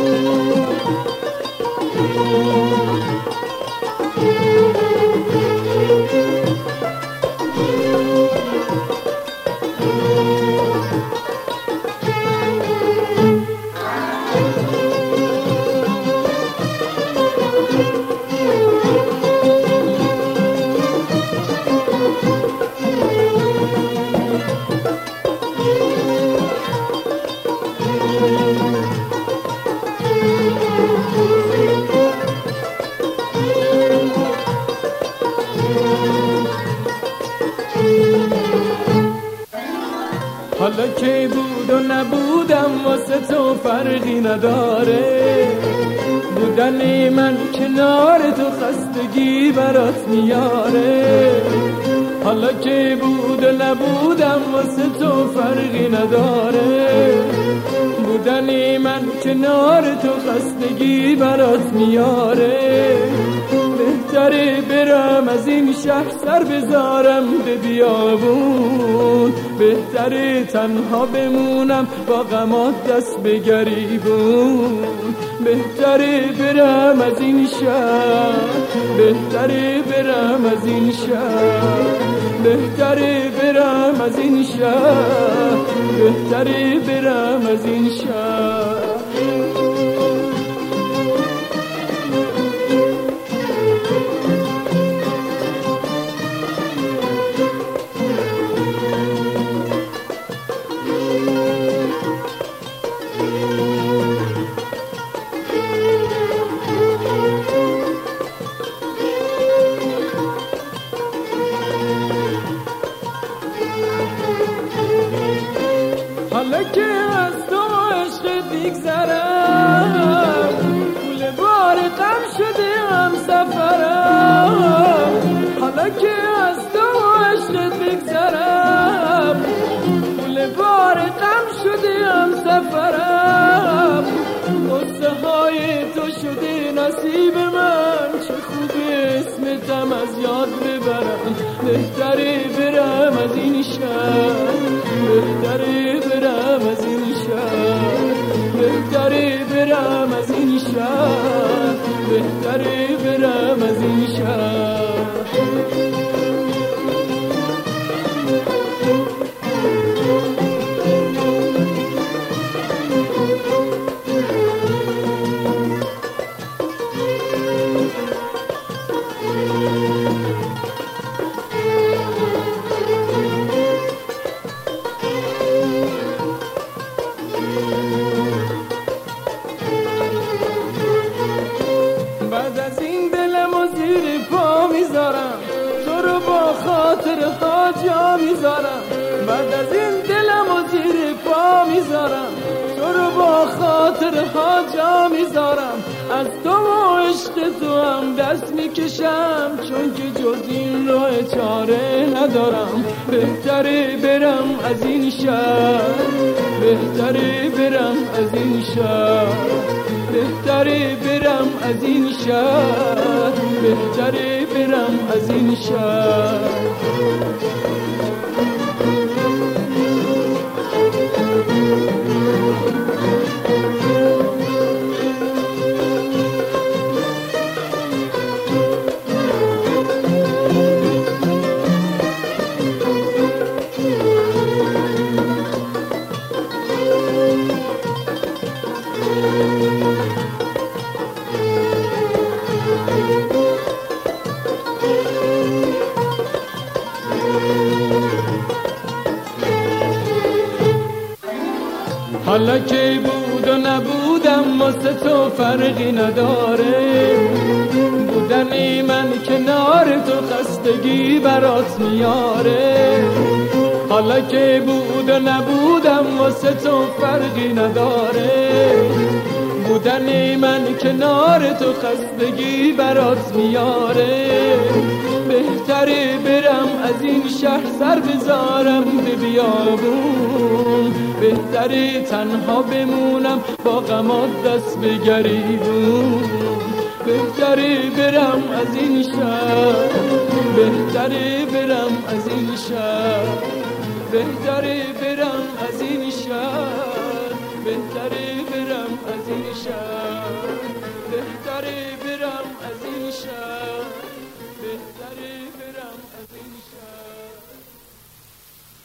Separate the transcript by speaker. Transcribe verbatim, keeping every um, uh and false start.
Speaker 1: حالا که بود و نبودم واسه تو فرقی نداره، بودن من کنار تو خستگی برات میاره. حالا که بود و نبودم واسه تو فرقی نداره، بودن من کنار تو خستگی برات میاره. بهتره برم از این شهر سر بذارم به بیابون، بهتره تنها بمونم با غمات دست به گریبون. بهتره برم از این شهر، بهتره برم از این شهر، بهتره برم از این شهر، بهتره برم از این شهر. حالا که از تو عشق بگذرم، پول بار غم شده هم سفرم. حالا که از تو عشق بگذرم، پول بار غم شده هم سفرم. قصه های تو شده نصیب من، چه خوب اسمتم از یاد ببرم. بهتره برم از این شهر، بهتره برم از این شهر، بهتره برم از این شهر، بهتره برم از این شهر. بعد از این دلم و زیر پا میذارم، تو رو با خاطر ها جا میذارم. بعد از این دلم و زیر پا میذارم، تو رو با خاطر ها جا میذارم. از تو و عشق تو هم دست میکشم، چون که جز این راه چاره ندارم. بهتره برم از این شهر، بهتره برم از این شهر، بهتره برم از این شهر، بهتره برم از این شهر. حالا که بود و نبودم واسه تو فرقی نداره، بودن من کنار تو خستگی برات میاره. حالا که بود و نبودم واسه تو فرقی نداره، بودن من کنار تو خستگی برات میاره. بهتره برم از این شهر سر بذارم به بیابون، بهتره تنها بمونم با غمات دست به گریبون. بهتره برم از این شهر، بهتره برم از این شهر، بهتره برم از این شهر، بهتره برم از این شهر. بیاری برم از این شهر